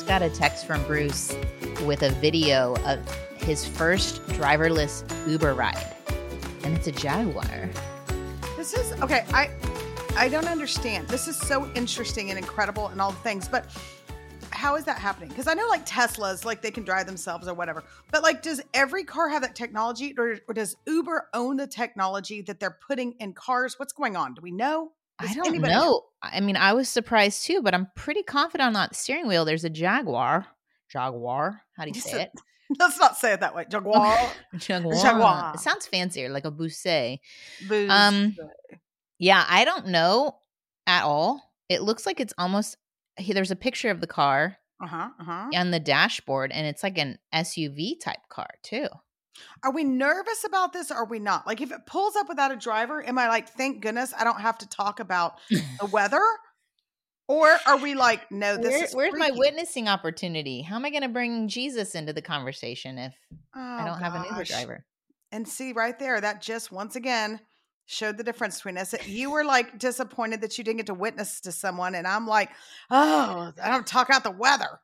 just got a text from Bruce with a video of his first driverless Uber ride, and it's a Jaguar. This is okay. I don't understand. This is so interesting and incredible and all the things, but how is that happening? Because I know like Teslas, like they can drive themselves or whatever, but like, does every car have that technology, or does Uber own the technology that they're putting in cars? What's going on? Do we know? I don't know. I mean, I was surprised too, but I'm pretty confident on that steering wheel. There's a Jaguar. Jaguar. How do you say it? Let's not say it that way. Jaguar. Jaguar. It sounds fancier, like a Bousse. Yeah, I don't know at all. It looks like it's almost. There's a picture of the car on the dashboard, and it's like an SUV type car too. Are we nervous about this or are we not? Like if it pulls up without a driver, am I like, thank goodness I don't have to talk about the weather? Or are we like, no, where's my witnessing opportunity? How am I going to bring Jesus into the conversation if I don't have an Uber driver? And see right there, that just once again showed the difference between us. You were like disappointed that you didn't get to witness to someone. And I'm like, oh, I don't talk about the weather.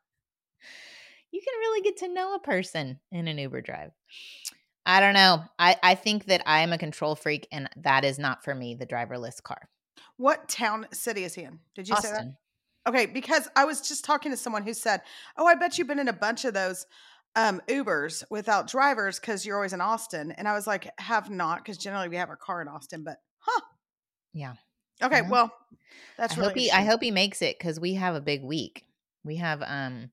You can really get to know a person in an Uber drive. I don't know. I think that I am a control freak, and that is not for me, the driverless car. What city is he in? Did you Austin. say that? Okay, because I was just talking to someone who said, oh, I bet you've been in a bunch of those Ubers without drivers because you're always in Austin. And I was like, have not, because generally we have our car in Austin, but Yeah. Okay, well, that's really I hope he makes it, because we have a big week. We have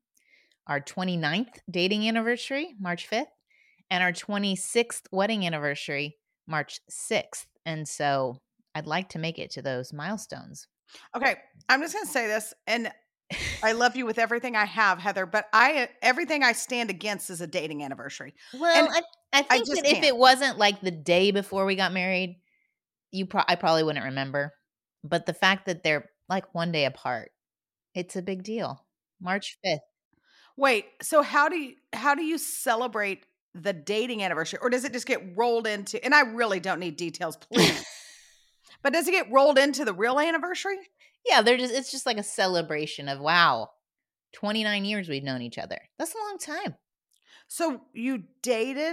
our 29th dating anniversary, March 5th, and our 26th wedding anniversary, March 6th. And so I'd like to make it to those milestones. Okay, I'm just going to say this, and I love you with everything I have, Heather, but everything I stand against is a dating anniversary. Well, and I think that if it wasn't like the day before we got married, I probably wouldn't remember. But the fact that they're like one day apart, it's a big deal. March 5th. Wait, so how do you celebrate the dating anniversary, or does it just get rolled into, and I really don't need details, please. But does it get rolled into the real anniversary? Yeah, it's just like a celebration of, wow, 29 years we've known each other. That's a long time. So you dated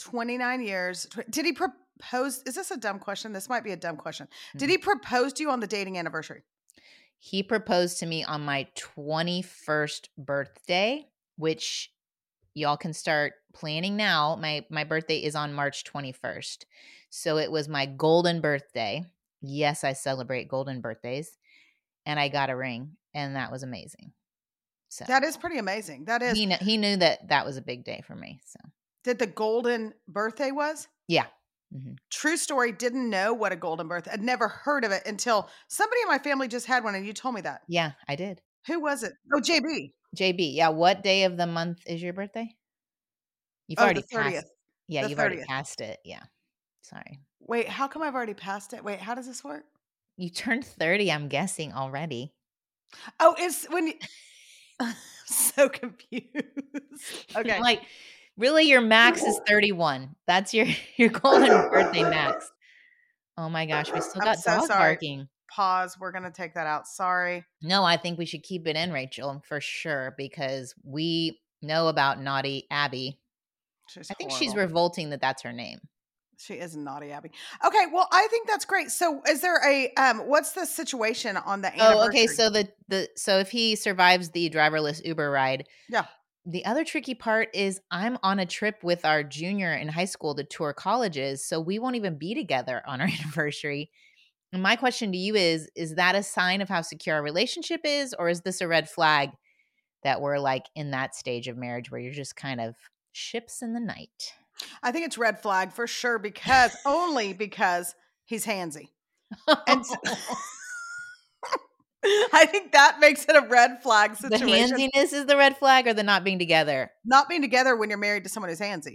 29 years. Did he propose? Is this a dumb question? This might be a dumb question. Did he propose to you on the dating anniversary? He proposed to me on my 21st birthday, which y'all can start planning now. My birthday is on March 21st. So it was my golden birthday. Yes, I celebrate golden birthdays. And I got a ring, and that was amazing. So that is pretty amazing. That is. He knew that was a big day for me. So did the golden birthday was? Yeah. Mm-hmm. True story. Didn't know what a golden birthday. I'd never heard of it until somebody in my family just had one, and you told me that. Yeah, I did. Who was it? Oh, JB. JB. Yeah. What day of the month is your birthday? You've already the 30th. Yeah, you've already passed it. Yeah. Sorry. Wait, how come I've already passed it? Wait, how does this work? You turned 30, I'm guessing, already. Oh, it's when you... I'm so confused. Okay. Like, really, your max is 31. That's your golden birthday max. Oh my gosh, we still got dog barking. Pause. We're going to take that out. Sorry. No, I think we should keep it in, Rachel, for sure, because we know about naughty Abby. I think she's revolting that that's her name. She is naughty, Abby. Okay, well, I think that's great. So, is there a what's the situation on the anniversary? Oh, okay. So so if he survives the driverless Uber ride, yeah. The other tricky part is I'm on a trip with our junior in high school to tour colleges, so we won't even be together on our anniversary. And my question to you is that a sign of how secure our relationship is, or is this a red flag that we're like in that stage of marriage where you're just kind of ships in the night? I think it's red flag for sure, because only because he's handsy. And I think that makes it a red flag situation. The handsiness is the red flag, or the not being together? Not being together when you're married to someone who's handsy.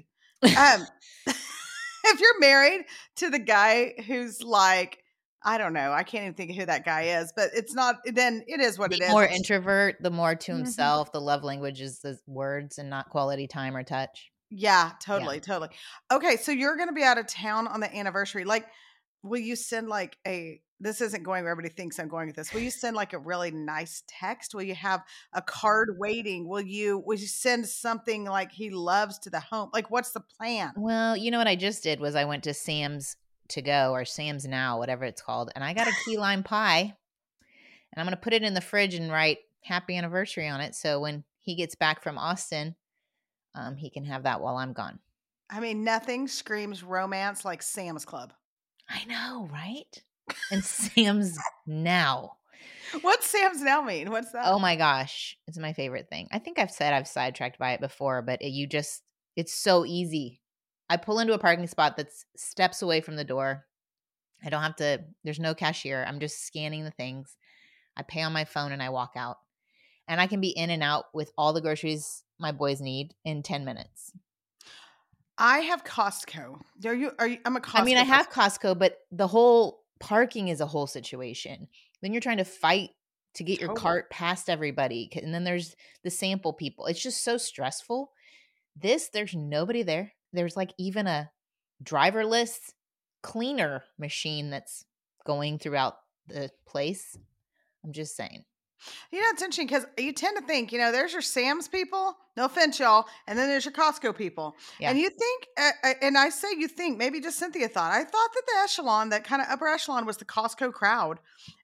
If you're married to the guy who's like, I don't know, I can't even think of who that guy is, but it's not, then it is what it is. The more introvert, the more to himself, the love language is the words and not quality time or touch. Yeah, totally. Okay, so you're going to be out of town on the anniversary. Like, will you send like a this isn't going where everybody thinks I'm going with this. Will you send like a really nice text? Will you have a card waiting? Will you send something like he loves to the home? Like, what's the plan? Well, you know what I just did was I went to Sam's to go or Sam's Now, whatever it's called, and I got a key lime pie, and I'm going to put it in the fridge and write happy anniversary on it. So when he gets back from Austin, he can have that while I'm gone. I mean, nothing screams romance like Sam's Club. I know, right? And Sam's Now. What's Sam's Now mean? What's that? Oh my gosh. It's my favorite thing. I think I've said I've sidetracked by it before, but it's so easy. I pull into a parking spot that's steps away from the door. I don't have to, there's no cashier. I'm just scanning the things. I pay on my phone and I walk out. And I can be in and out with all the groceries my boys need in 10 minutes. I have Costco. I'm a Costco. I mean, I have Costco, but the whole parking is a whole situation. Then you're trying to fight to get your cart past everybody. And then there's the sample people. It's just so stressful. There's nobody there. There's like even a driverless cleaner machine that's going throughout the place. I'm just saying. You know, it's interesting because you tend to think, there's your Sam's people, no offense, y'all, and then there's your Costco people. Yeah. And you think, and I say you think, maybe just Cynthia thought, I thought that the echelon, that kind of upper echelon was the Costco crowd.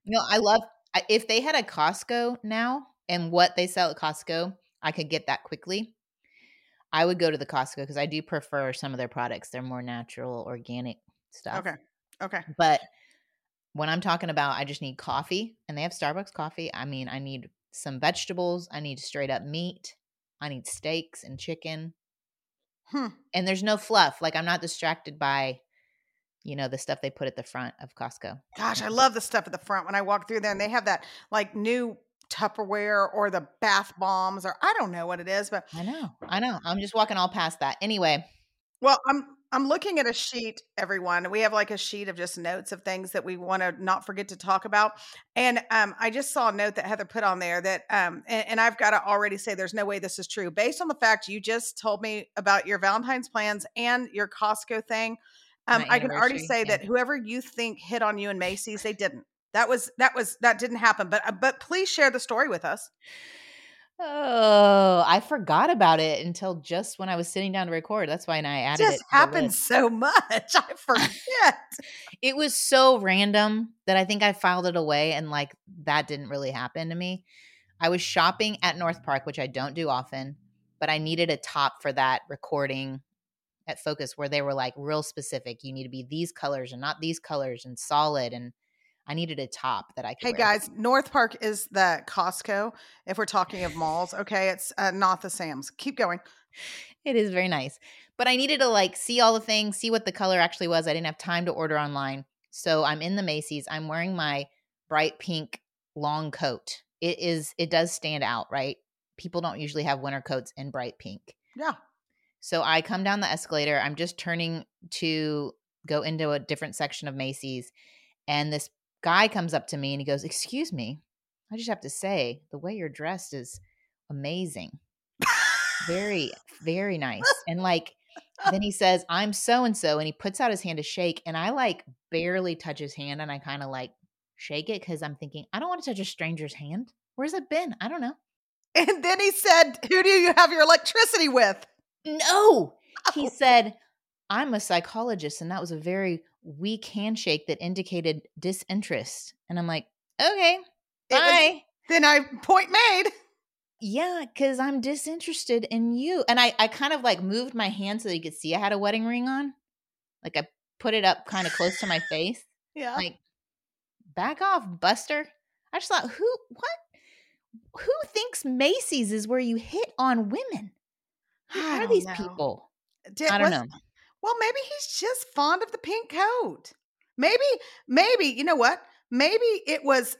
If they had a Costco now and what they sell at Costco, I could get that quickly. I would go to the Costco because I do prefer some of their products. They're more natural, organic stuff. Okay. But when I'm talking about I just need coffee, and they have Starbucks coffee, I mean, I need some vegetables. I need straight up meat. I need steaks and chicken. And there's no fluff. Like, I'm not distracted by, the stuff they put at the front of Costco. Gosh, I love the stuff at the front when I walk through there, and they have that like new Tupperware or the bath bombs, or I don't know what it is, but I know. I'm just walking all past that. Anyway. Well, I'm looking at a sheet, everyone. We have like a sheet of just notes of things that we want to not forget to talk about. And I just saw a note that Heather put on there that, and I've got to already say there's no way this is true. Based on the fact you just told me about your Valentine's plans and your Costco thing, I can already say that whoever you think hit on you in Macy's, they didn't. That didn't happen. But please share the story with us. Oh, I forgot about it until just when I was sitting down to record. That's why I added it. Just happens so much. I forget. It was so random that I think I filed it away, and like that didn't really happen to me. I was shopping at North Park, which I don't do often, but I needed a top for that recording at Focus where they were like real specific. You need to be these colors and not these colors and solid, and I needed a top that I could wear. Guys, North Park is the Costco if we're talking of malls. Okay, it's not the Sam's. Keep going. It is very nice. But I needed to like see all the things, see what the color actually was. I didn't have time to order online. So I'm in the Macy's. I'm wearing my bright pink long coat. It does stand out, right? People don't usually have winter coats in bright pink. Yeah. So I come down the escalator. I'm just turning to go into a different section of Macy's. And this guy comes up to me and he goes, "Excuse me, I just have to say the way you're dressed is amazing." Very, very nice. And like, then he says, "I'm so-and-so," and he puts out his hand to shake. And I like barely touch his hand, and I kind of like shake it because I'm thinking, I don't want to touch a stranger's hand. Where's it been? I don't know. And then he said, "Who do you have your electricity with?" No, he said, "I'm a psychologist," and that was a very weak handshake that indicated disinterest. And I'm like, okay, bye. Then point made. Yeah, because I'm disinterested in you. And I kind of like moved my hand so that you could see I had a wedding ring on. Like I put it up kind of close to my face. Yeah. Like, back off, Buster. I just thought, who thinks Macy's is where you hit on women? Who are these people? I don't know. Well, maybe he's just fond of the pink coat. Maybe, you know what? Maybe it was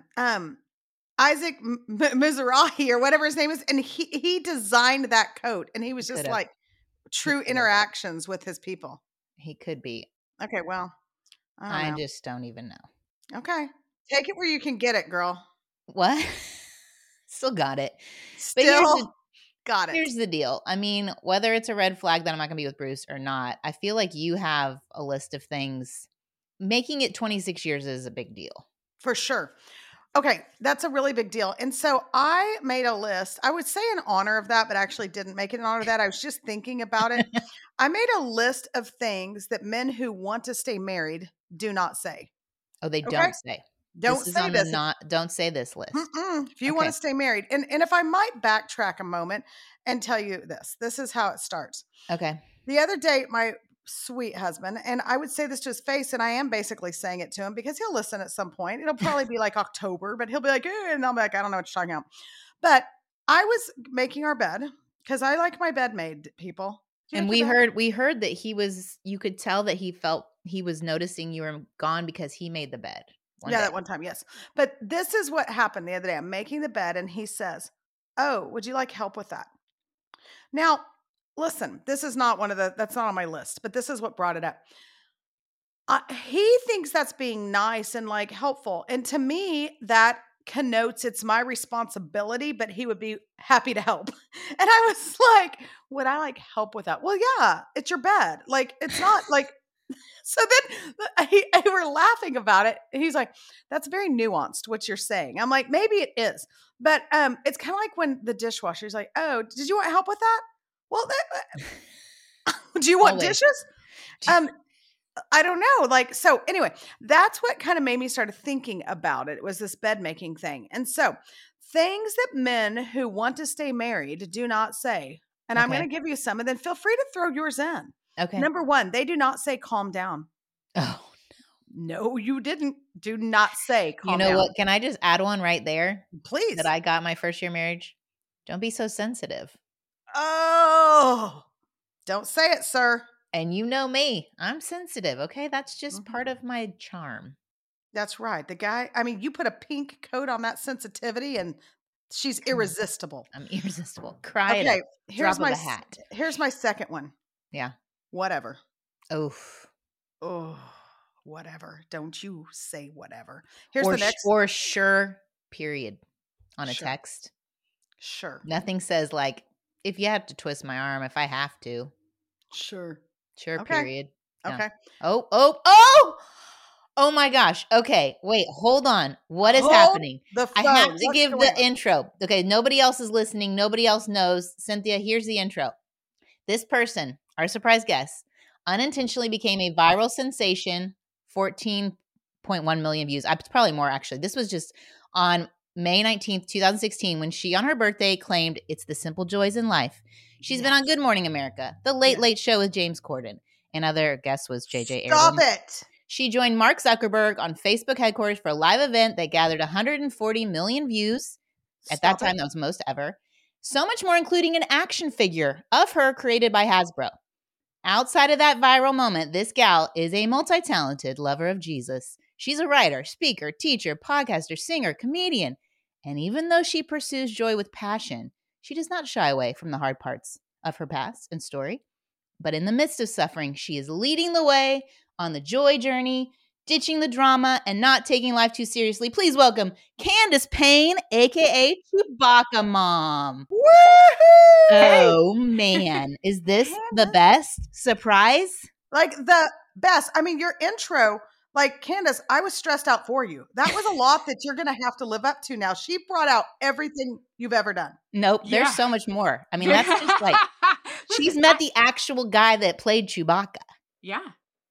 Isaac Mizrahi or whatever his name is, and he designed that coat, and he was just like true interactions with his people. He could be. Okay, well, I just don't even know. Okay. Take it where you can get it, girl. What? Still got it. Got it. Here's the deal. I mean, whether it's a red flag that I'm not going to be with Bruce or not, I feel like you have a list of things making it 26 years is a big deal. For sure. Okay, that's a really big deal. And so I made a list. I would say in honor of that, but actually didn't make it in honor of that. I was just thinking about it. I made a list of things that men who want to stay married do not say. Oh, they don't say. Don't This is say on this. the don't say this list. If you want to stay married. And if I might backtrack a moment and tell you this is how it starts. Okay. The other day, my sweet husband, and I would say this to his face, and I am basically saying it to him because he'll listen at some point. It'll probably be like October, but he'll be like, and I'll be like, I don't know what you're talking about. But I was making our bed because I like my bed made, people. And we heard that you could tell that he was noticing you were gone because he made the bed. That one time, yes. But this is what happened the other day. I'm making the bed and he says, oh, would you like help with that? Now, listen, this is not that's not on my list, but this is what brought it up. He thinks that's being nice and like helpful. And to me, that connotes it's my responsibility, but he would be happy to help. And I was like, would I like help with that? Well, yeah, it's your bed. Like, it's not like, so then we were laughing about it. And he's like, that's very nuanced what you're saying. I'm like, maybe it is. But it's kind of like when the dishwasher's like, oh, did you want help with that? Well, do you want dishes? I don't know. Like, so anyway, that's what kind of made me start thinking about it. It was this bed making thing. And so things that men who want to stay married do not say. And I'm going to give you some and then feel free to throw yours in. Okay. Number one, they do not say calm down. Oh, no, you didn't. Do not say calm down. You know what? Can I just add one right there? Please. That I got my first year marriage. Don't be so sensitive. Oh, don't say it, sir. And you know me. I'm sensitive, okay? That's just part of my charm. That's right. The guy, I mean, you put a pink coat on that sensitivity and she's irresistible. I'm irresistible. Cry it up. Here's my hat. Here's my second one. Yeah. Whatever. Oof. Oh, whatever. Don't you say whatever. Here's the next. Or sure, period, on a text. Sure. Nothing says like, if you have to twist my arm, if I have to. Sure. Sure, period. Okay. No. Oh my gosh. Okay, wait, hold on. What is happening? I have to give the intro. Okay, nobody else is listening. Nobody else knows. Cynthia, here's the intro. This person, our surprise guest, unintentionally became a viral sensation, 14.1 million views. It's probably more, actually. This was just on May 19th, 2016, when she, on her birthday, claimed it's the simple joys in life. She's been on Good Morning America, The Late Late Show with James Corden, and other guest was JJ Abrams. Stop it. She joined Mark Zuckerberg on Facebook headquarters for a live event that gathered 140 million views. At that time, that was most ever. So much more, including an action figure of her created by Hasbro. Outside of that viral moment, this gal is a multi-talented lover of Jesus. She's a writer, speaker, teacher, podcaster, singer, comedian. And even though she pursues joy with passion, she does not shy away from the hard parts of her past and story. But in the midst of suffering, she is leading the way on the joy journey, ditching the drama, and not taking life too seriously. Please welcome Candace Payne, a.k.a. Chewbacca Mom. Woohoo! Oh, man. Is this the best surprise? Like the best. I mean, your intro, like Candace, I was stressed out for you. That was a lot that you're going to have to live up to now. She brought out everything you've ever done. Nope. There's so much more. I mean, that's just like, she's met the actual guy that played Chewbacca. Yeah.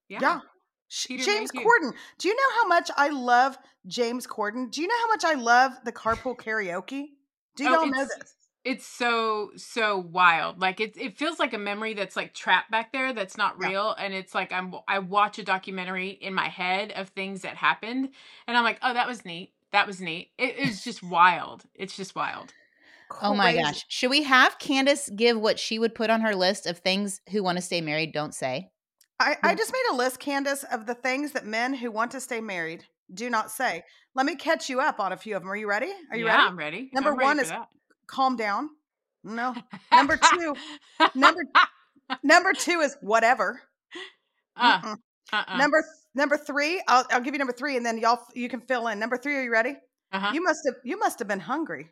James Corden. Do you know how much I love James Corden? Do you know how much I love the carpool karaoke? Do y'all know this? It's so wild. Like it feels like a memory that's like trapped back there that's not real. And it's like I watch a documentary in my head of things that happened and I'm like, oh, that was neat. That was neat. It is just wild. It's just wild. Oh my gosh. Should we have Candace give what she would put on her list of things who want to stay married don't say? I just made a list, Candace, of the things that men who want to stay married do not say. Let me catch you up on a few of them. Are you ready? Ready? Yeah, I'm ready. Number one is calm down. No. Number two is whatever. Number three, I'll give you number three, and then you can fill in. Number three, are you ready? You must have been hungry.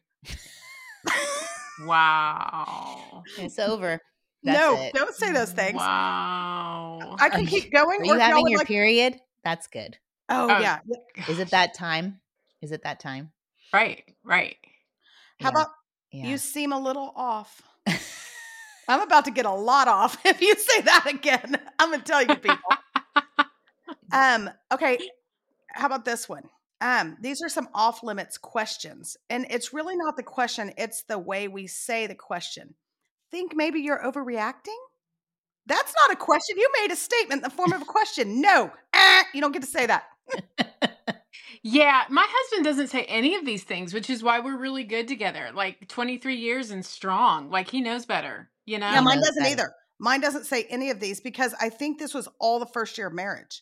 Wow. It's over. Don't say those things. Wow. I can keep going. Are you having your period? That's good. Oh, Oh, yeah. Is it gosh. that time? Is it that time? Right. How Yeah. about Yeah. you seem a little off? I'm about to get a lot off if you say that again. I'm going to tell you people. Okay. How about this one? These are some off limits questions, and it's really not the question, it's the way we say the question. Think maybe you're overreacting? That's not a question. You made a statement in the form of a question. No, you don't get to say that. Yeah, my husband doesn't say any of these things, which is why we're really good together. Like 23 years and strong. Like he knows better, you Yeah, He know? mine knows doesn't better. either. Mine doesn't say any of these because I think this was all the first year of marriage.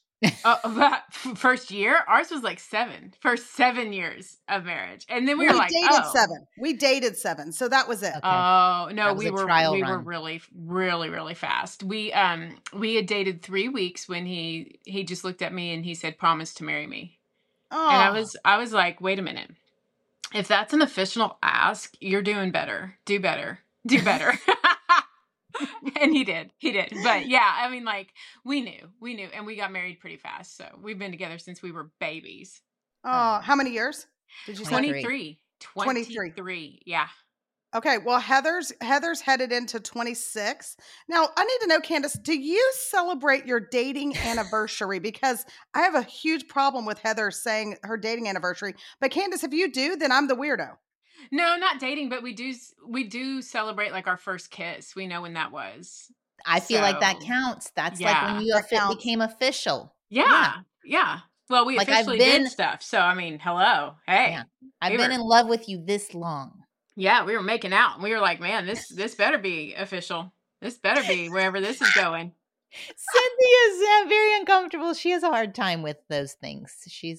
First year, ours was like 7. First 7 years of marriage. And then we We were like, dated oh, 7. We dated 7. So that was it. Okay. oh, no, That was we a were trial we were run. really really fast. We had dated 3 weeks when he just looked at me and he said, "Promise to marry me." And Oh, I was like, "Wait a minute. If that's an official ask, you're doing better. Do better. Do better." And he did. But yeah, I mean, like we knew, and we got married pretty fast. So we've been together since we were babies. how many years did you say? 23. 23. 23. Yeah. Okay, well, Heather's headed into 26. Now, I need to know, Candace, do you celebrate your dating anniversary? Because I have a huge problem with Heather saying her dating anniversary. But Candace, if you do, then I'm the weirdo. No, not dating, but we do celebrate like our first kiss. We know when that was. I feel like that So, counts. That's like when yeah. you That counts. became official. Yeah. Yeah. Well, we Like I've officially did been, stuff. So, I mean, hello. Hey. yeah, I've We been were in love with you this long. Yeah, we were making out. And we were like, "Man, this better be official. This better be wherever this is going." Cynthia's very uncomfortable. She has a hard time with those things. She's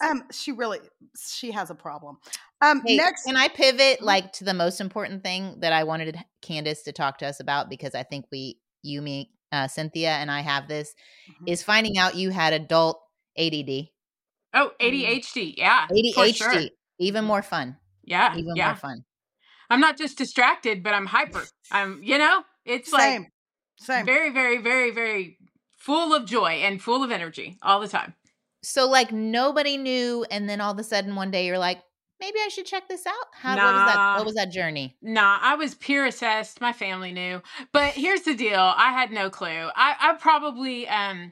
She has a problem. Hey, Next, can I pivot like to the most important thing that I wanted Candace to talk to us about, because I think me, Cynthia and I have this, is finding out you had adult ADD. Oh, ADHD. Yeah, for sure. ADHD. Even more fun. Yeah, Even yeah. more fun. I'm not just distracted, but I'm hyper. It's like same. very, very, very, very full of joy and full of energy all the time. So like nobody knew, and then all of a sudden one day you're like, maybe I should check this out. Nah. What was that journey? Nah, I was peer assessed. My family knew. But here's the deal. I had no clue. I probably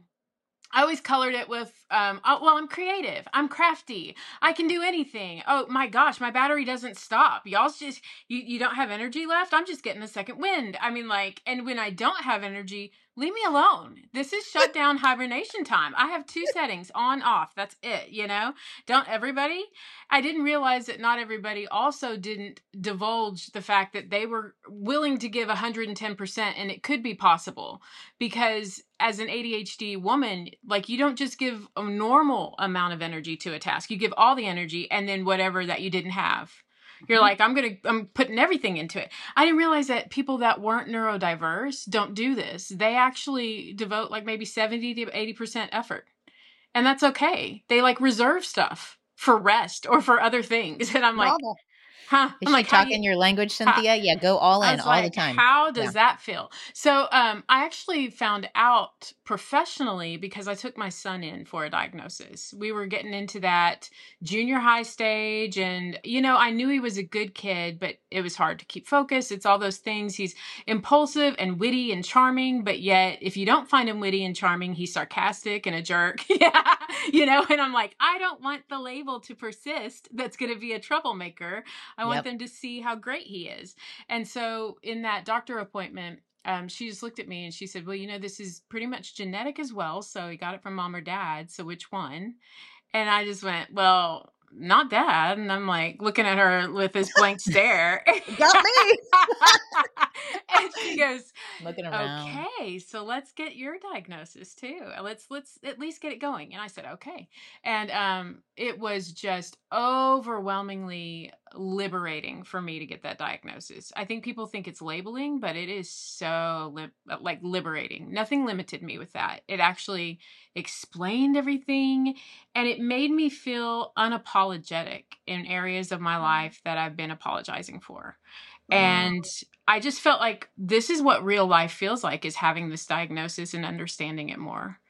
I always colored it with, oh, well, I'm creative. I'm crafty. I can do anything. Oh my gosh, my battery doesn't stop. Y'all's just, you don't have energy left? I'm just getting a second wind. I mean, like, and when I don't have energy, leave me alone. This is shut down hibernation time. I have 2 settings, on, off. That's it, Don't everybody? I didn't realize that not everybody also didn't divulge the fact that they were willing to give 110%, and it could be possible. Because as an ADHD woman, like you don't just give a normal amount of energy to a task. You give all the energy and then whatever that you didn't have. You're like, I'm putting everything into it. I didn't realize that people that weren't neurodiverse don't do this. They actually devote like maybe 70 to 80% effort. And that's okay. They like reserve stuff for rest or for other things. And I'm like, Bravo. huh? Is I'm she like, how talking your language, Cynthia? Yeah, go all I in was all the like, time. how does that feel? So I actually found out professionally because I took my son in for a diagnosis. We were getting into that junior high stage, and I knew he was a good kid, but it was hard to keep focus. It's all those things. He's impulsive and witty and charming, but yet if you don't find him witty and charming, he's sarcastic and a jerk. Yeah, and I'm like, I don't want the label to persist. That's going to be a troublemaker. I want them to see how great he is. And so in that doctor appointment, she just looked at me and she said, well, this is pretty much genetic as well. So he got it from mom or dad. So which one? And I just went, well, not dad. And I'm like looking at her with this blank stare. Got me. And she goes, looking around. Okay, so let's get your diagnosis too. Let's at least get it going. And I said, okay. And it was just overwhelmingly liberating for me to get that diagnosis. I think people think it's labeling, but it is so liberating. Nothing limited me with that. It actually explained everything, and it made me feel unapologetic in areas of my life that I've been apologizing for. And I just felt like this is what real life feels like, is having this diagnosis and understanding it more.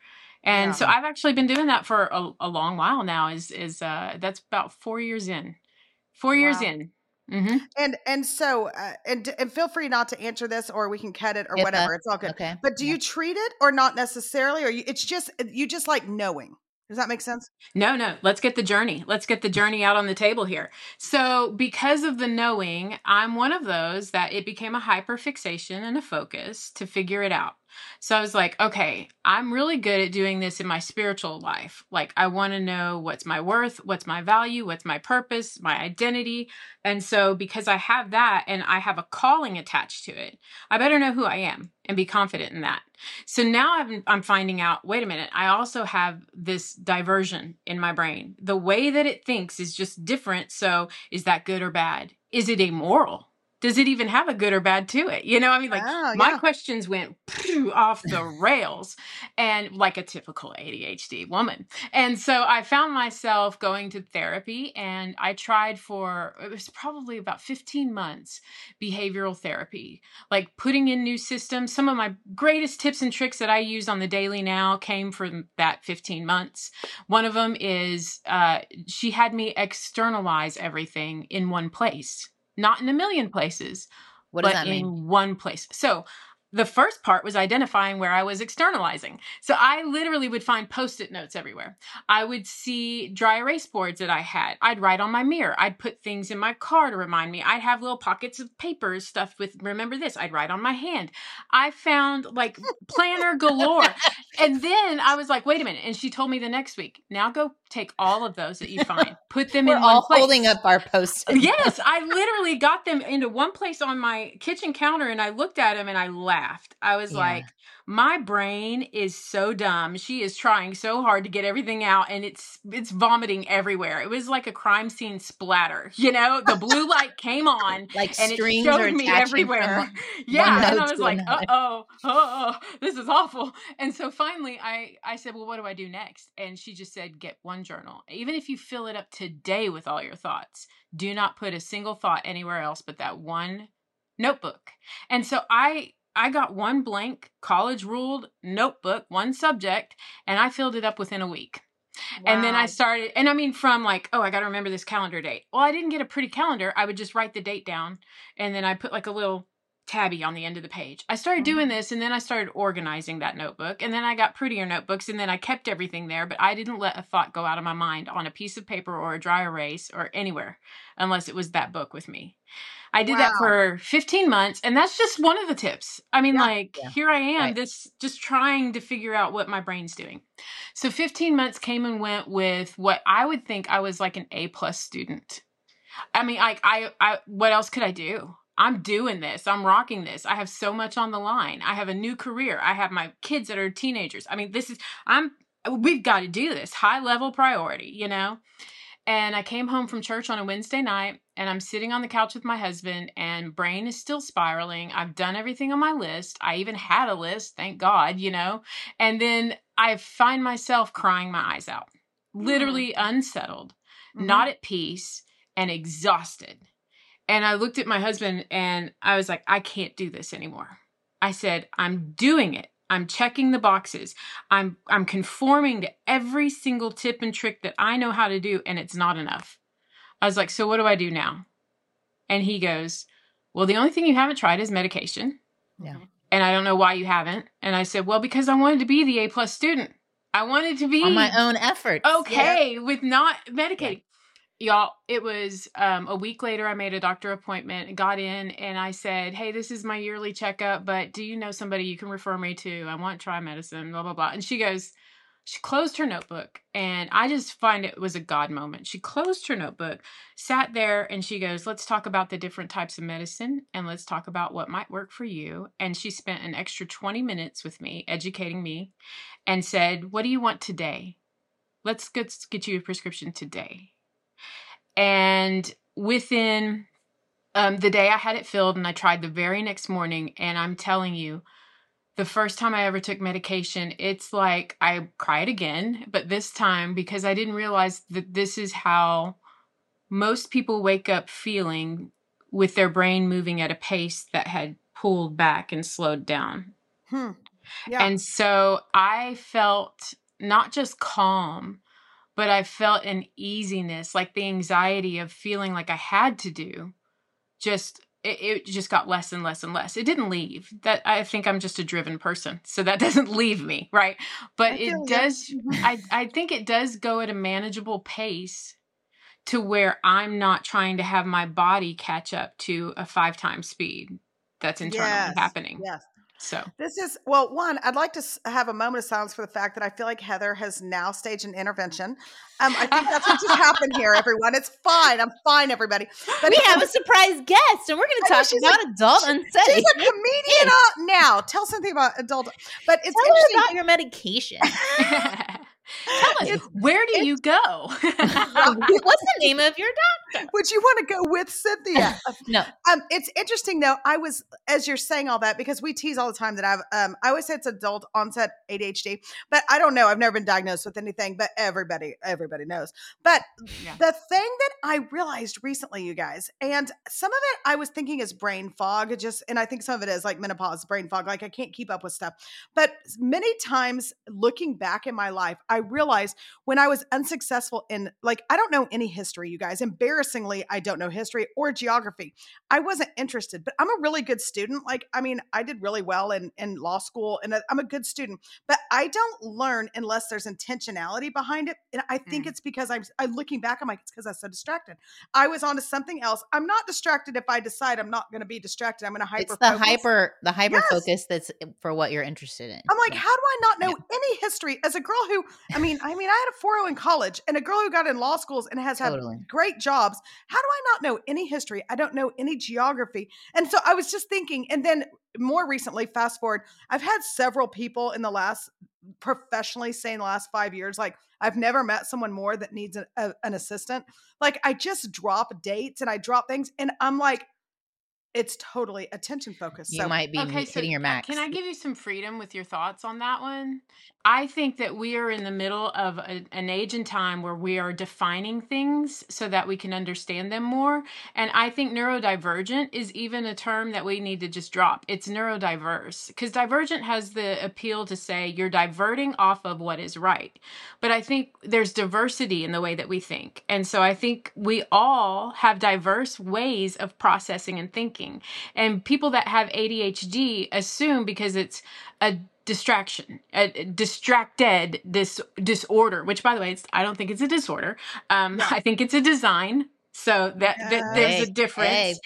And so Yeah. I've actually been doing that for a long while now. That's about 4 years in. 4 years Wow. in. Mm-hmm. And so and feel free not to answer this, or we can cut it or HIPAA. whatever. It's all good. Okay. But do Yeah. you treat it or not necessarily, or it's just you just like knowing? Does that make sense? No. Let's get the journey. Let's get the journey out on the table here. So, because of the knowing, I'm one of those that it became a hyper fixation and a focus to figure it out. So I was like, okay, I'm really good at doing this in my spiritual life. Like, I want to know what's my worth, what's my value, what's my purpose, my identity. And so, because I have that and I have a calling attached to it, I better know who I am and be confident in that. So now I'm finding out, wait a minute, I also have this diversion in my brain. The way that it thinks is just different. So is that good or bad? Is it amoral? Does it even have a good or bad to it? You know, I mean, like my questions went off the rails, and like a typical ADHD woman. And so I found myself going to therapy, and I tried it was probably about 15 months, behavioral therapy, like putting in new systems. Some of my greatest tips and tricks that I use on the daily now came from that 15 months. One of them is she had me externalize everything in one place. Not in a million places, What does but that mean? in one place. So the first part was identifying where I was externalizing. So I literally would find Post-it notes everywhere. I would see dry erase boards that I had. I'd write on my mirror. I'd put things in my car to remind me. I'd have little pockets of paper stuffed with, remember this. I'd write on my hand. I found like planner galore. And then I was like, wait a minute. And she told me the next week, now go take all of those that you find, put them in one place. We're all holding up our Post-it notes. Yes, I literally got them into one place on my kitchen counter, and I looked at them and I laughed. I was like, my brain is so dumb. She is trying so hard to get everything out, and it's vomiting everywhere. It was like a crime scene splatter. You know, the blue light came on, like and strings it showed are me attaching everywhere. from Yeah, and note I was to like, another. this is awful. And so finally, I said, well, what do I do next? And she just said, get one journal. Even if you fill it up today with all your thoughts, do not put a single thought anywhere else but that one notebook. And so I got one blank college ruled notebook, one subject, and I filled it up within a week. Wow. And then I started, and I mean, from like, oh, I got to remember this calendar date. Well, I didn't get a pretty calendar. I would just write the date down, and then I put like a little tabby on the end of the page. I started doing this, and then I started organizing that notebook, and then I got prettier notebooks, and then I kept everything there, but I didn't let a thought go out of my mind on a piece of paper or a dry erase or anywhere unless it was that book with me. I did that for 15 months, and that's just one of the tips. I mean, here I am, just trying to figure out what my brain's doing. So 15 months came and went with what I would think I was like an A+ student. I mean, I what else could I do? I'm doing this. I'm rocking this. I have so much on the line. I have a new career. I have my kids that are teenagers. I mean, we've got to do this. High level priority, you know? And I came home from church on a Wednesday night, and I'm sitting on the couch with my husband, and brain is still spiraling. I've done everything on my list. I even had a list, thank God, you know? And then I find myself crying my eyes out, literally unsettled, not at peace, and exhausted. And I looked at my husband and I was like, I can't do this anymore. I said, I'm doing it. I'm checking the boxes. I'm conforming to every single tip and trick that I know how to do, and it's not enough. I was like, so what do I do now? And he goes, well, the only thing you haven't tried is medication. Yeah. And I don't know why you haven't. And I said, well, because I wanted to be the A+ student. I wanted to be on my own efforts. Okay with not medicating. Y'all, it was a week later, I made a doctor appointment, got in, and I said, hey, this is my yearly checkup, but do you know somebody you can refer me to? I want to try medicine, blah, blah, blah. And she closed her notebook, and I just find it was a God moment. She closed her notebook, sat there, and she goes, let's talk about the different types of medicine, and let's talk about what might work for you. And she spent an extra 20 minutes with me, educating me, and said, what do you want today? Let's get you a prescription today. And within the day I had it filled, and I tried the very next morning, and I'm telling you, the first time I ever took medication, it's like I cried again, but this time because I didn't realize that this is how most people wake up feeling, with their brain moving at a pace that had pulled back and slowed down. Yeah. And so I felt not just calm, but I felt an easiness, like the anxiety of feeling like I had to do. It just got less and less and less. It didn't leave. That I think I'm just a driven person, so that doesn't leave me, right? But it does. I think it does go at a manageable pace to where I'm not trying to have my body catch up to a 5 times speed that's internally happening. Yes. So this is, well, one, I'd like to have a moment of silence for the fact that I feel like Heather has now staged an intervention. I think that's what just happened here, everyone. It's fine. I'm fine, everybody. But we have a surprise guest, and we're going to talk about adult unsettled. She's a comedian now. Tell something about adult. But it's Tell her about your medication. Tell us, where do you go? What's the name of your doctor? Would you want to go with Cynthia? No. It's interesting though. As you're saying all that, because we tease all the time that I always say it's adult onset ADHD, but I don't know. I've never been diagnosed with anything, but everybody knows. But the thing that I realized recently, you guys, and some of it I was thinking is brain fog, and I think some of it is like menopause, brain fog. Like I can't keep up with stuff. But many times looking back in my life, I realized when I was unsuccessful in, like, I don't know any history, you guys. Embarrassingly, I don't know history or geography. I wasn't interested, but I'm a really good student. Like, I mean, I did really well in law school and I'm a good student, but I don't learn unless there's intentionality behind it. And I think it's because I'm looking back, I'm like, it's because I'm so distracted. I was on to something else. I'm not distracted if I decide I'm not going to be distracted. I'm going to hyper focus. The hyper focus that's for what you're interested in. I'm like, how do I not know any history as a girl who, I mean, I had a 4.0 in college and a girl who got in law schools and has had great jobs. How do I not know any history? I don't know any geography. And so I was just thinking, and then more recently, fast forward, I've had several people in the last, professionally say in the last 5 years, like, I've never met someone more that needs an assistant. Like, I just drop dates and I drop things and I'm like, it's totally attention focused. You might be hitting your max. Can I give you some freedom with your thoughts on that one? I think that we are in the middle of an age and time where we are defining things so that we can understand them more. And I think neurodivergent is even a term that we need to just drop. It's neurodiverse because divergent has the appeal to say you're diverting off of what is right. But I think there's diversity in the way that we think. And so I think we all have diverse ways of processing and thinking. And people that have ADHD assume because it's a distraction, a distracted disorder, which by the way, I don't think it's a disorder. I think it's a design. So that there's a difference.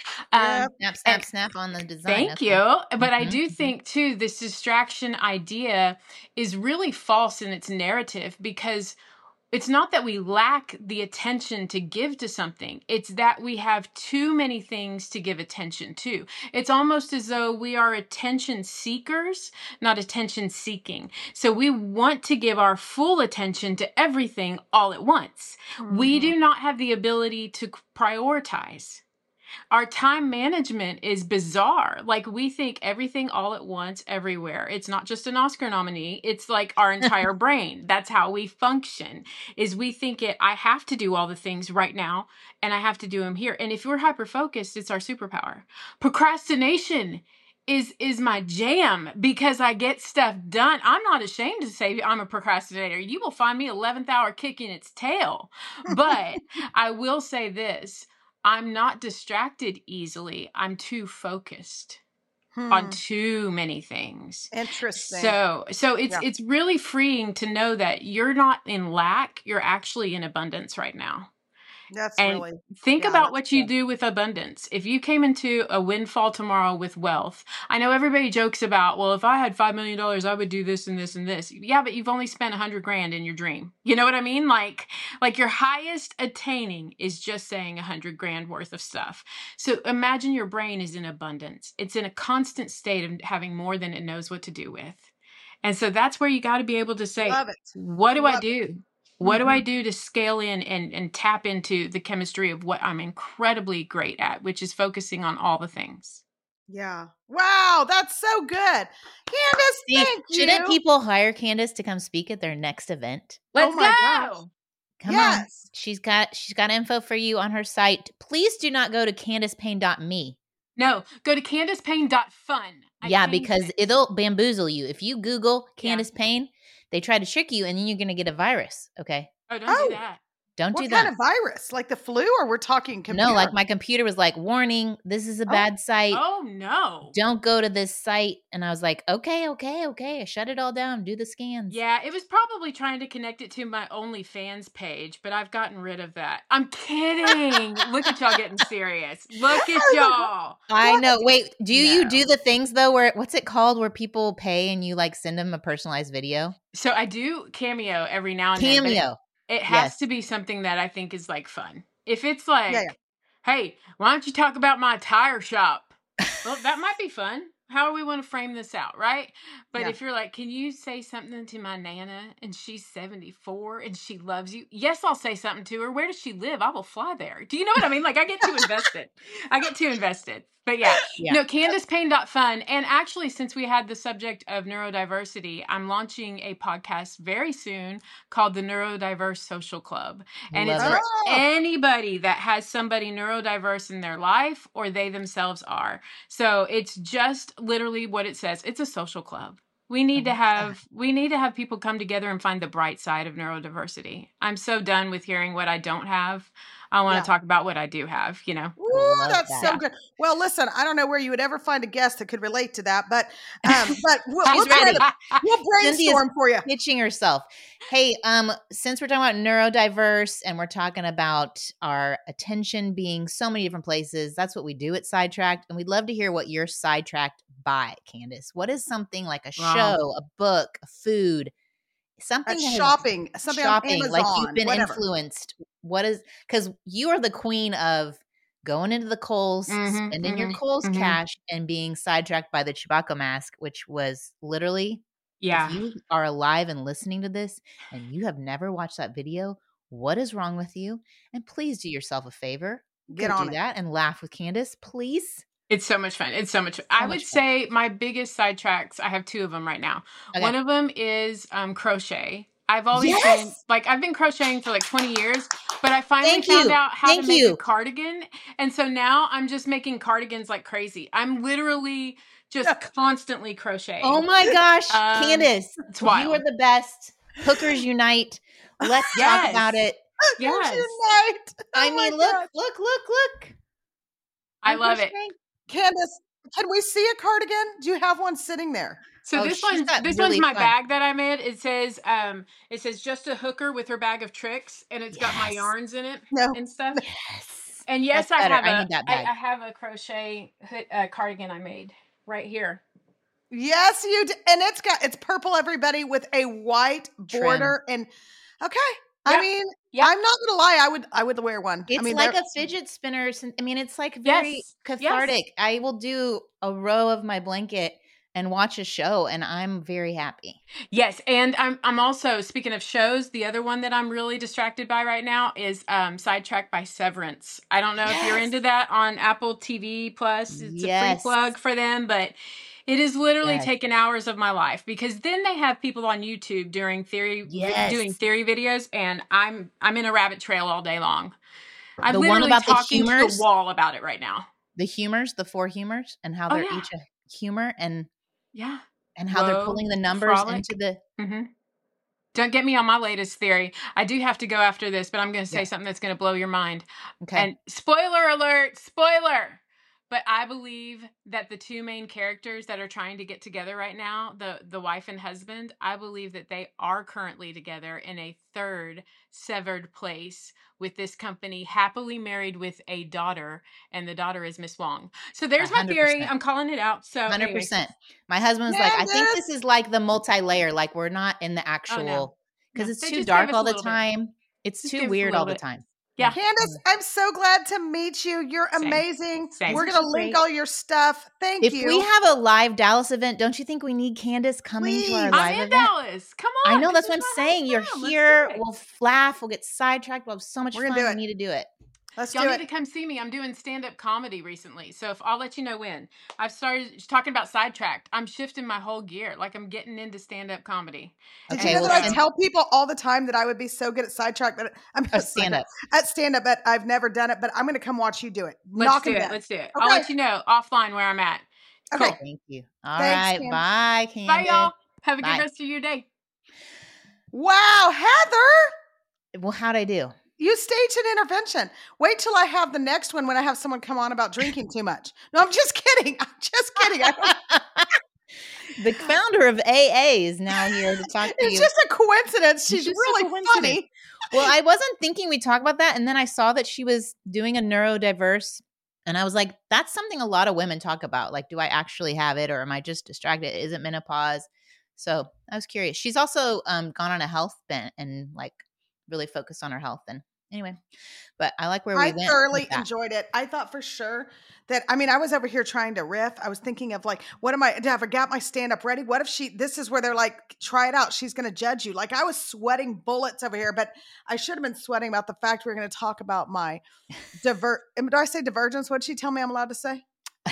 Snap on the design. Thank you. But I do think too, this distraction idea is really false in its narrative because it's not that we lack the attention to give to something. It's that we have too many things to give attention to. It's almost as though we are attention seekers, not attention seeking. So we want to give our full attention to everything all at once. Mm-hmm. We do not have the ability to prioritize. Our time management is bizarre. Like we think everything all at once, everywhere. It's not just an Oscar nominee. It's like our entire brain. That's how we function, is we think I have to do all the things right now and I have to do them here. And if we're hyper-focused, it's our superpower. Procrastination is my jam because I get stuff done. I'm not ashamed to say I'm a procrastinator. You will find me 11th hour kicking its tail. But I will say this. I'm not distracted easily. I'm too focused on too many things. Interesting. So it's really freeing to know that you're not in lack. You're actually in abundance right now. Think about what you do with abundance. If you came into a windfall tomorrow with wealth, I know everybody jokes about, well, if I had $5 million, I would do this and this and this. Yeah, but you've only spent $100,000 in your dream. You know what I mean? Like your highest attaining is just saying $100,000 worth of stuff. So imagine your brain is in abundance. It's in a constant state of having more than it knows what to do with. And so that's where you got to be able to say, what do I do? What do I do to scale in and tap into the chemistry of what I'm incredibly great at, which is focusing on all the things? Yeah. Wow. That's so good. Candace, thank you. Shouldn't people hire Candace to come speak at their next event? Let's go. Gosh. Come on. She's got info for you on her site. Please do not go to CandacePayne.me. No, go to CandacePayne.fun. Because it'll bamboozle you. If you Google Candace Payne, they try to trick you, and then you're going to get a virus. Okay. Oh, don't do that. Don't What do kind that. of virus? Like the flu, or we're talking computer? No, like my computer was like, warning, this is a bad site. Oh, no. Don't go to this site. And I was like, okay. I shut it all down. Do the scans. Yeah, it was probably trying to connect it to my OnlyFans page, but I've gotten rid of that. I'm kidding. Look at y'all getting serious. Look at y'all. I know. Wait, do you No. do the things though where, what's it called, where people pay and you like send them a personalized video? So I do Cameo every now and then. Cameo. It has Yes. to be something that I think is like fun. If it's like, Yeah. hey, why don't you talk about my tire shop? Well, that might be fun. How do we want to frame this out, right? But Yeah. if you're like, can you say something to my Nana and she's 74 and she loves you? Yes, I'll say something to her. Where does she live? I will fly there. Do you know what I mean? Like I get too invested. But yeah. No, CandacePayne.fun. And actually, since we had the subject of neurodiversity, I'm launching a podcast very soon called the Neurodiverse Social Club. And Love it's it. for anybody that has somebody neurodiverse in their life or they themselves are. So it's just literally what it says. It's a social club. We need to have people come together and find the bright side of neurodiversity. I'm so done with hearing what I don't have. I want to talk about what I do have, you know. Ooh, Love that's that. so good. Well, listen, I don't know where you would ever find a guest that could relate to that, but we'll ready. brainstorm for you. Pitching herself. Hey, since we're talking about neurodiverse and we're talking about our attention being so many different places, that's what we do at Sidetracked. And we'd love to hear what you're sidetracked by, Candace. What is something like a show, a book, a food, something that has- Shopping on Amazon, like you've been whatever. influenced. What is, because you are the queen of going into the Kohl's, Mhm, spending your mhm, Kohl's mhm. cash, and being sidetracked by the Chewbacca mask, which was literally, Yeah. if you are alive and listening to this and you have never watched that video, what is wrong with you? And please do yourself a favor. Get Go on do it. that and laugh with Candace, please. It's so much fun. It's so much fun. I would much fun. say my biggest sidetracks, I have two of them right now. Okay. One of them is crochet. I've always Yes! I've been crocheting for like 20 years, but I finally Thank found you. out how Thank to make you. a cardigan. And so now I'm just making cardigans like crazy. I'm literally just constantly crocheting. Oh my gosh, Candace, it's you wild. are the best. Hookers unite. Let's Yes. talk about it. Yes. Unite. I Oh my mean, look. I I'm love it. crocheting. Candace, can we see a cardigan? Do you have one sitting there? So Oh, this she's one's got this really one's my fun- bag that I made. It says just a hooker with her bag of tricks, and it's got my Yes. yarns in it No. and stuff. Yes. And yes, That's I better. have I need that bag. I have a crochet cardigan I made right here. Yes, you do. And it's purple, everybody, with a white Trim. border. And okay. I Yep. mean, Yep. I'm not gonna lie, I would wear one. It's I mean, like they're- a fidget spinner. I mean, it's like very Yes. cathartic. I will do a row of my blanket and watch a show, and I'm very happy. Yes, and I'm also, speaking of shows, the other one that I'm really distracted by right now is Sidetracked by Severance. I don't know if you're Yes. into that on Apple TV Plus. It's a Yes. free plug for them, but it is literally Yes. taken hours of my life because then they have people on YouTube doing theory videos, and I'm in a rabbit trail all day long. I'm The one literally about the talking to humors? the wall about it right now. The humors, the 4 humors, and how Oh, they're yeah. each a humor, and Yeah. how they're Woe, pulling the numbers frolic. into the. Mm-hmm. Don't get me on my latest theory. I do have to go after this, but I'm going to say Yeah. something that's going to blow your mind. Okay. And spoiler alert, spoiler. But I believe that the two main characters that are trying to get together right now, the wife and husband, I believe that they are currently together in a third severed place with this company, happily married with a daughter, and the daughter is Miss Wong. So there's my theory. 100%. I'm calling it out. So 100%. My husband's like, I think Candace! this is like the multi-layer. Like we're not in the actual, because No, it's they too just dark gave us all a the little bit. time. It's Just too give us a weird all little the bit. time. Yeah. Candace, I'm so glad to meet you. You're Same. amazing. Same. We're Isn't gonna she link great? all your stuff. Thank If you. we have a live Dallas event, don't you think we need Candace coming to our Please. live I'm in event? Dallas. Come on. I know, that's this what is I'm my saying. You're hometown. Let's do here. it. We'll laugh. We'll get sidetracked. We'll have so much We're fun. gonna do We it. need to do it. Let's Y'all do need it. to come see me. I'm doing stand-up comedy recently. So I'll let you know when. I've started talking about Sidetracked. I'm shifting my whole gear. Like I'm getting into stand-up comedy. Did Okay, you know well, that I then- tell people all the time that I would be so good at sidetrack, but I'm stand up. at stand up, but I've never done it. But I'm going to come watch you do it. Let's Knock do 'em it. down. Let's do it. Okay. I'll let you know offline where I'm at. Okay. Cool. Thank you. All Thanks, right. Candace. Bye, Candace. Bye, y'all. Have a good Bye. rest of your day. Wow, Heather, Well, how'd I do? you staged an intervention. Wait till I have the next one when I have someone come on about drinking too much. No, I'm just kidding. I'm just kidding. The founder of AA is now here to talk to It's you. just a coincidence. She's just a really coincidence. funny. Well, I wasn't thinking we'd talk about that. And then I saw that she was doing a neurodiverse. And I was like, that's something a lot of women talk about. Like, do I actually have it or am I just distracted? Is it menopause? So I was curious. She's also gone on a health bent and like really focused on her health. And anyway, but I like where we I went. thoroughly with that. enjoyed it. I thought for sure that, I mean, I was over here trying to riff. I was thinking of like, what am I, have I got my stand up ready? What if this is where they're like, try it out. She's going to judge you. Like I was sweating bullets over here, but I should have been sweating about the fact we're going to talk about my do I say divergence? What did she tell me I'm allowed to say?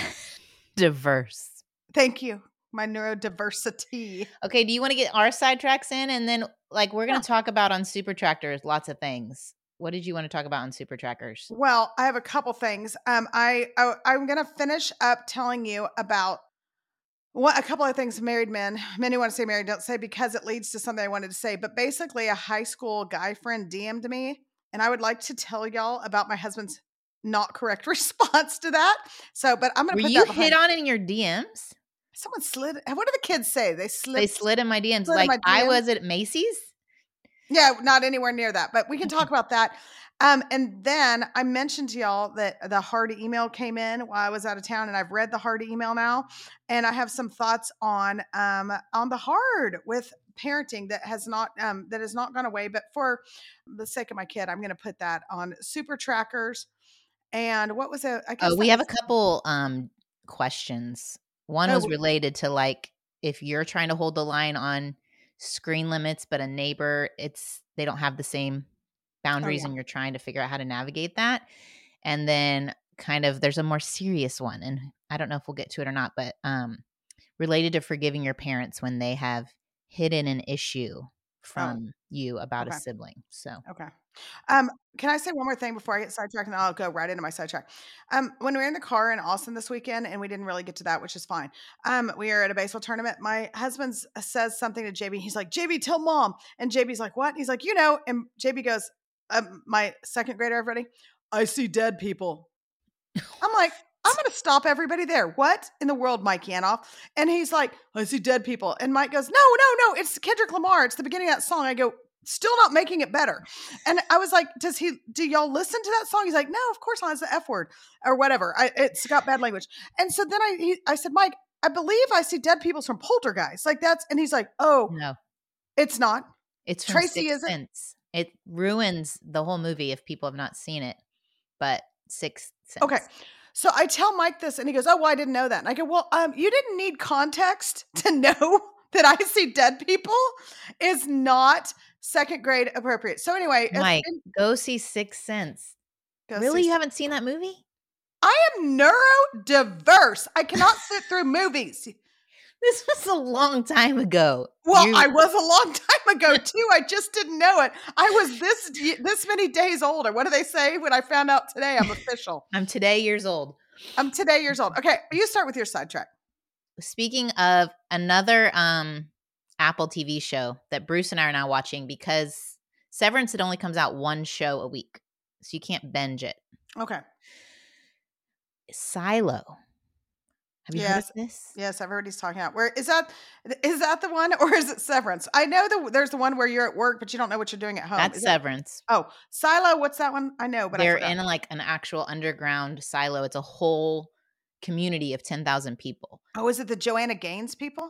Diverse. Thank you. My neurodiversity. Okay. Do you want to get our sidetracks in? And then like, we're going to talk about on Super Tractors, lots of things. What did you want to talk about on Super Trackers? Well, I have a couple things. I'm going to finish up telling you about a couple of things married men. Many want to say married, don't say because it leads to something I wanted to say. But basically, a high school guy friend DM'd me, and I would like to tell y'all about my husband's not correct response to that. So, but I'm going to put that behind. Were you hit on in your DMs? Someone slid. What do the kids say? They slid in my DMs. slid in Like my DMs. I was at Macy's. Yeah, not anywhere near that, but we can talk about that. And then I mentioned to y'all that the hard email came in while I was out of town, and I've read the hard email now, and I have some thoughts on the hard with parenting that has not gone away. But for the sake of my kid, I'm going to put that on Super Trackers. And what was it? I guess we have a couple questions. One was related to like if you're trying to hold the line on screen limits, but a neighbor, they don't have the same boundaries and you're trying to figure out how to navigate that. And then kind of there's a more serious one, and I don't know if we'll get to it or not, but related to forgiving your parents when they have hidden an issue from you about a sibling. So can I say one more thing before I get sidetracked, and I'll go right into my sidetrack? When we were in the car in Austin this weekend, and we didn't really get to that, which is fine. We are at a baseball tournament. My husband says something to JB. He's like, JB, tell mom. And JB's like, what? He's like, and JB goes, my second grader, everybody, I see dead people. I'm like, I'm going to stop everybody there. What in the world, Mike Yanoff? And he's like, I see dead people. And Mike goes, no, it's Kendrick Lamar. It's the beginning of that song. I go, still not making it better. And I was like, do y'all listen to that song? He's like, no, of course not. It's the F word or whatever. It's got bad language. And so then I said, Mike, I believe I see dead people from Poltergeist. Like and he's like, oh, no, it's not. It's from Tracy Sixth Sense. It ruins the whole movie if people have not seen it, but Sixth Sense. Okay. So I tell Mike this and he goes, oh, well, I didn't know that. And I go, well, you didn't need context to know that I see dead people is not second grade appropriate. So anyway. Mike, go see Sixth Sense. Really? You haven't seen that movie? I am neurodiverse. I cannot sit through movies. This was a long time ago. Well, I was a long time ago too. I just didn't know it. I was this many days older. What do they say when I found out today? I'm official. I'm today years old. Okay, you start with your sidetrack. Speaking of another Apple TV show that Bruce and I are now watching because Severance, it only comes out one show a week. So you can't binge it. Okay. Silo. Have you heard of this? Yes, I've heard he's talking about. Where is that the one, or is it Severance? I know there's the one where you're at work, but you don't know what you're doing at home. That's Severance. Silo. What's that one? I know, but they're in like an actual underground silo. It's a whole community of 10,000 people. Oh, is it the Joanna Gaines people?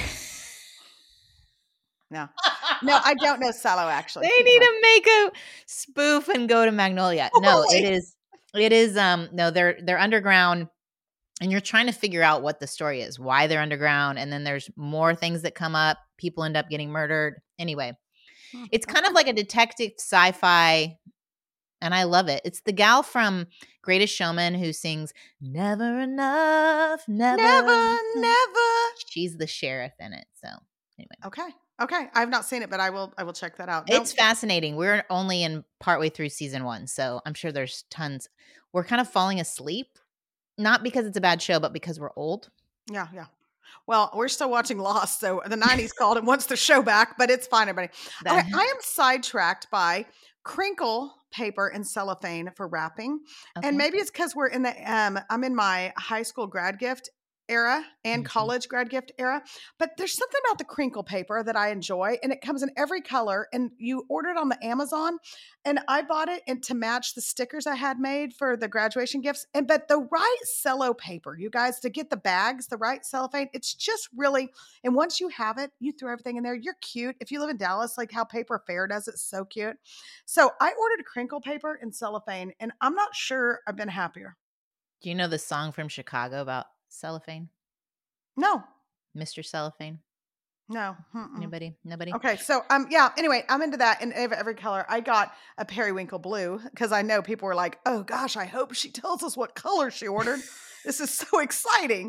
No, I don't know Silo actually. They need to make a spoof and go to Magnolia. No, it is. No, they're underground. And you're trying to figure out what the story is, why they're underground. And then there's more things that come up. People end up getting murdered. Anyway, it's kind of like a detective sci-fi. And I love it. It's the gal from Greatest Showman who sings Never Enough, Never. She's the sheriff in it. So anyway. Okay. I have not seen it, but I will check that out. It's fascinating. We're only in partway through season 1. So I'm sure there's tons. We're kind of falling asleep. Not because it's a bad show, but because we're old. Yeah. Well, we're still watching Lost, so the 90s called and wants the show back, but it's fine, everybody. Okay, That I am sidetracked by crinkle paper and cellophane for wrapping. And okay. maybe it's because we're in the I'm in my high school grad gift era and Mhm. college grad gift era. But there's something about the crinkle paper that I enjoy, and it comes in every color. And you order it on the Amazon, and I bought it to match the stickers I had made for the graduation gifts. And but the right cello paper, you guys, to get the bags, the right cellophane, it's just really. And once you have it, you throw everything in there. You're cute. If you live in Dallas, like how Paper Fair does it, so cute. So I ordered crinkle paper and cellophane, and I'm not sure I've been happier. Do you know the song from Chicago about cellophane? No, Mr. Cellophane? no. Anybody? Nobody? Okay, so yeah. Anyway, I'm into that in every color. I got a periwinkle blue because I know people were like, "Oh gosh, I hope she tells us what color she ordered." This is so exciting.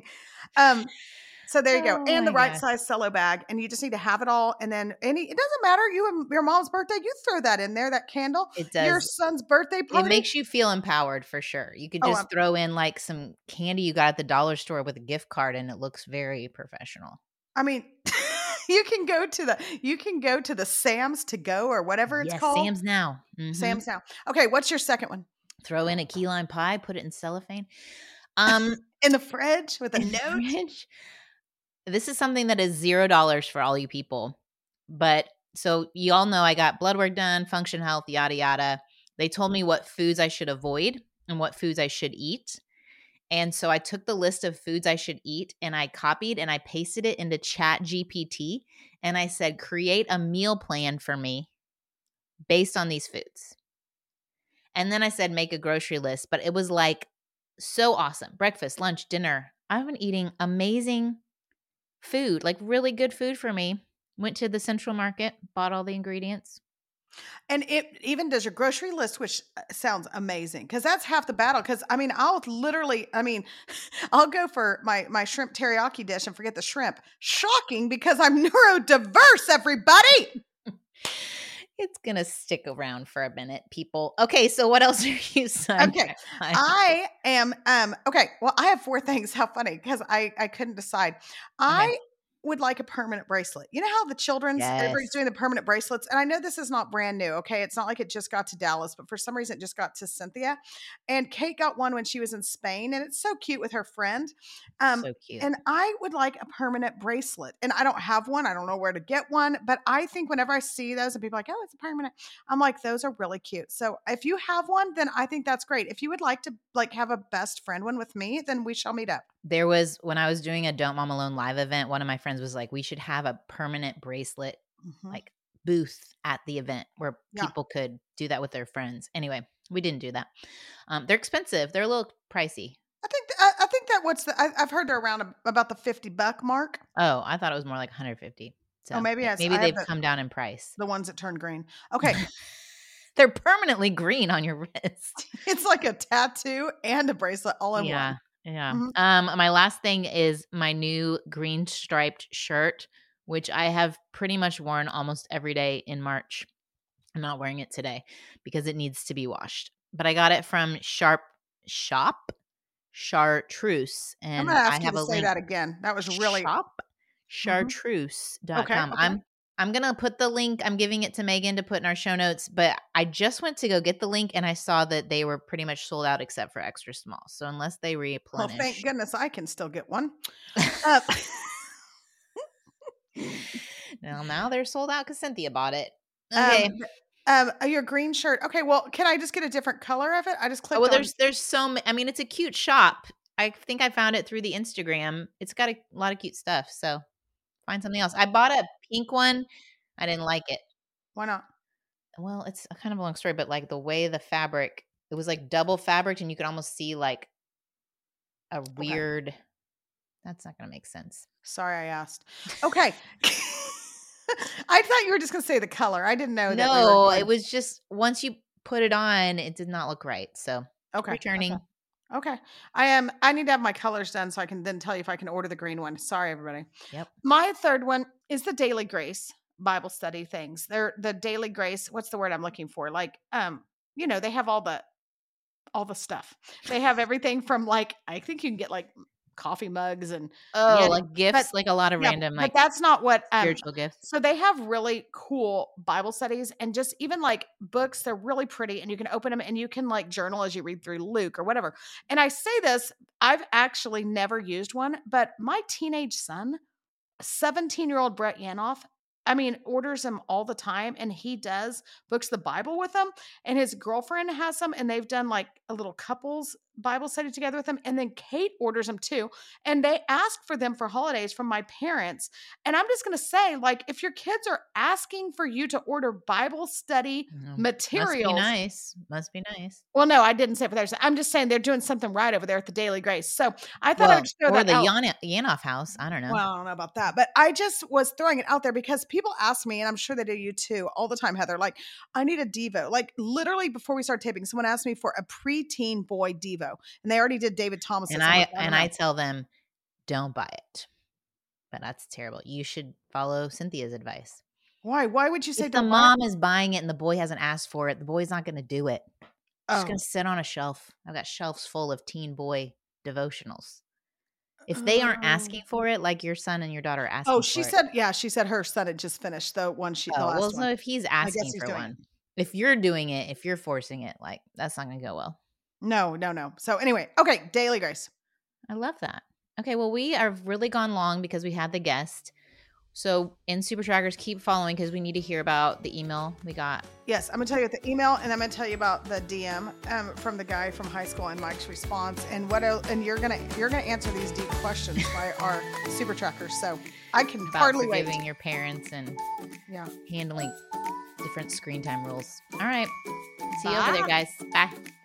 So there you go, Oh and the my right gosh. size cello bag, and you just need to have it all. And then it doesn't matter. You and your mom's birthday, you throw that in there. That candle. It Your does. son's birthday It party. makes you feel empowered for sure. You could Oh, just throw in like some candy you got at the dollar store with a gift card and it looks very professional. I mean, you can go to the Sam's to go or whatever it's Yes, called. Sam's now. Mhm. Sam's now. Okay, what's your second one? Throw in a key lime pie, put it in cellophane. In the fridge with a In the note. fridge. This is something that is $0 for all you people. But so you all know I got blood work done, function health, yada yada. They told me what foods I should avoid and what foods I should eat. And so I took the list of foods I should eat and I copied and I pasted it into Chat GPT and I said, create a meal plan for me based on these foods. And then I said, make a grocery list. But it was like so awesome. Breakfast, lunch, dinner. I've been eating amazing food, like really good food for me. Went to the Central Market, bought all the ingredients. And it even does your grocery list, which sounds amazing because that's half the battle. Because I mean, I'll I'll go for my shrimp teriyaki dish and forget the shrimp. Shocking because I'm neurodiverse, everybody. It's going to stick around for a minute, people. Okay, so what else are you signed? Okay. I am okay. Well, I have 4 things. How funny because I couldn't decide. I would like a permanent bracelet. You know how the everybody's Yes. doing the permanent bracelets, and I know this is not brand new. Okay, it's not like it just got to Dallas, but for some reason it just got to Cynthia. And Kate got one when she was in Spain, and it's so cute with her friend. So cute. And I would like a permanent bracelet, and I don't have one. I don't know where to get one, but I think whenever I see those and people are like, "Oh, it's a permanent," I'm like, those are really cute. So if you have one, then I think that's great. If you would like to like have a best friend one with me, then we shall meet up. There was, when I was doing a Don't Mom Alone live event, one of my friends was like, we should have a permanent bracelet Mhm. like booth at the event where Yeah. people could do that with their friends. Anyway, we didn't do that. They're expensive. They're a little pricey. I think that I've heard they're around about the $50 mark. Oh, I thought it was more like 150. So Oh, maybe I maybe have they've come down in price. the ones that turn green. Okay, They're permanently green on your wrist. it's like a tattoo and a bracelet all in Yeah. one. Yeah. Mhm. My last thing is my new green striped shirt, which I have pretty much worn almost every day in March. I'm not wearing it today because it needs to be washed. But I got it from Chartreuse, I'm and gonna I ask you have to a say link. that again. That was really Mhm. Chartreuse.com. Okay. I'm gonna put the link. I'm giving it to Megan to put in our show notes, but I just went to go get the link and I saw that they were pretty much sold out except for extra small. So unless they Well, replenish, thank goodness I can still get one. Uh, now they're sold out because Cynthia bought it. Okay. Your green shirt. Okay, well, can I just get a different color of it? I just clicked Oh, well, on. there's so I mean, it's a cute shop. I think I found it through the Instagram. It's got a lot of cute stuff. So find something else. I bought a pink one. I didn't like it. Why not? Well, it's a kind of a long story, but like the way the fabric, it was like double fabric, and you could almost see like a weird. That's not going to make sense. Sorry, I asked. Okay. I thought you were just going to say the color. I didn't know that. No, it was just once you put it on, it did not look right. So Okay. returning. Okay. I need to have my colors done so I can then tell you if I can order the green one. Sorry, everybody. Yep. My third one is the Daily Grace Bible study things. They're the Daily Grace. What's the word I'm looking for? Like, they have all the stuff. They have everything from like, I think you can get like coffee mugs and Oh, like gifts, but like a lot of yeah, random but like that's not what spiritual gifts. so they have really cool Bible studies and just even like books. They're really pretty and you can open them and you can like journal as you read through Luke or whatever. And I say this, I've actually never used one, but my teenage son, 17-year-old Brett Yanoff, I mean, orders them all the time and he books the Bible with them and his girlfriend has them and they've done like a little couples Bible study together with them. And then Kate orders them too. And they ask for them for holidays from my parents. And I'm just going to say, like, if your kids are asking for you to order Bible study materials. Must be nice. Well, no, I didn't say it for theirs. I'm just saying they're doing something right over there at the Daily Grace. So I thought I would throw that out. Or the Yanoff house. I don't know. Well, I don't know about that, but I just was throwing it out there because people ask me, and I'm sure they do you too, all the time, Heather, like, I need a Devo. Like literally before we start taping, someone asked me for a preteen boy Devo and they already did David Thomas. And I tell them, don't buy it. But that's terrible. You should follow Cynthia's advice. Why? Why would you say if the mom is buying it and the boy hasn't asked for it, the boy's not going to do it. It's just going to sit on a shelf. I've got shelves full of teen boy devotionals. If they aren't asking for it, like your son and your daughter are asking for it. She said her son had just finished the one the last one. So if he's asking for one, if you're doing it, if you're forcing it, like that's not going to go well. No. So anyway, okay, Daily Grace. I love that. Okay, well, we have really gone long because we had the guest. So in Super Trackers, keep following because we need to hear about the email we got. Yes, I'm going to tell you the email and I'm going to tell you about the DM from the guy from high school and Mike's response and you're going to answer these deep questions by our Super Trackers. So I can hardly wait. Forgiving your parents and handling different screen time rules. All right. See you over there, guys. Bye.